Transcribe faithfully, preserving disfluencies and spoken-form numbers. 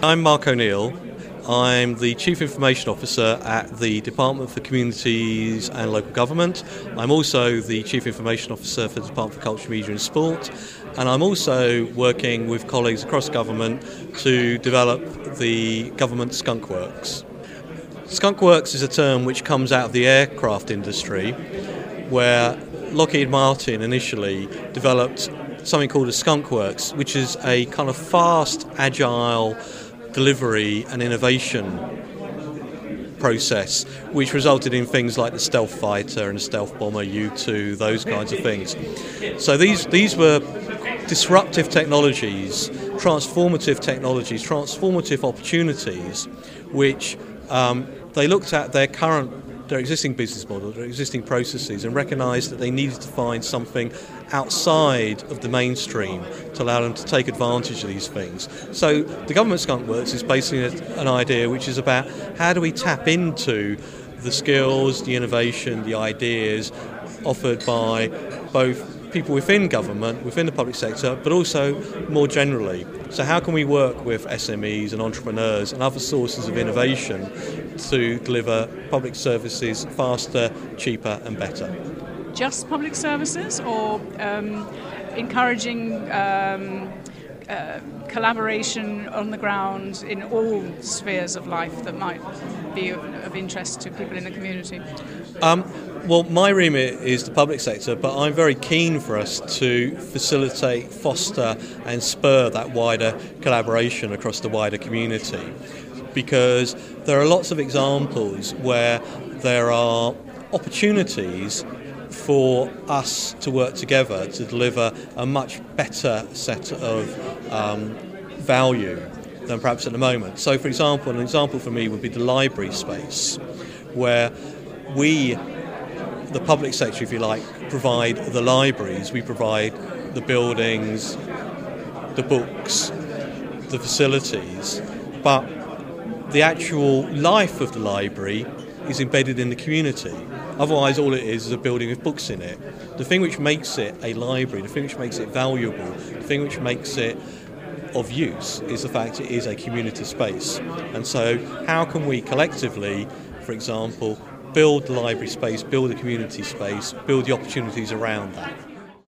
I'm Mark O'Neill. I'm the Chief Information Officer at the Department for Communities and Local Government. I'm also the Chief Information Officer for the Department for Culture, Media and Sport. And I'm also working with colleagues across government to develop the government Skunk Works. Skunk Works is a term which comes out of the aircraft industry, where Lockheed Martin initially developed something called a Skunk Works, which is a kind of fast, agile delivery and innovation process, which resulted in things like the stealth fighter and the stealth bomber U two, those kinds of things. So these these were disruptive technologies, transformative technologies, transformative opportunities, which um, they looked at their current their existing business model, their existing processes, and recognised that they needed to find something outside of the mainstream to allow them to take advantage of these things. So the Government Skunk Works is basically an idea which is about how do we tap into the skills, the innovation, the ideas offered by both people within government, within the public sector, but also more generally. So how can we work with S M Es and entrepreneurs and other sources of innovation to deliver public services faster, cheaper and better? Just public services, or um, encouraging um, uh, collaboration on the ground in all spheres of life that might be of, of interest to people in the community? Um, well, my remit is the public sector, but I'm very keen for us to facilitate, foster and spur that wider collaboration across the wider community, because there are lots of examples where there are opportunities for us to work together to deliver a much better set of um, value than perhaps at the moment. So, for example, an example for me would be the library space, where we, the public sector, if you like, provide the libraries, we provide the buildings, the books, the facilities, but the actual life of the library is embedded in the community. Otherwise, all it is is a building with books in it. The thing which makes it a library, the thing which makes it valuable, the thing which makes it of use is the fact it is a community space. And so how can we collectively, for example, build the library space, build the community space, build the opportunities around that?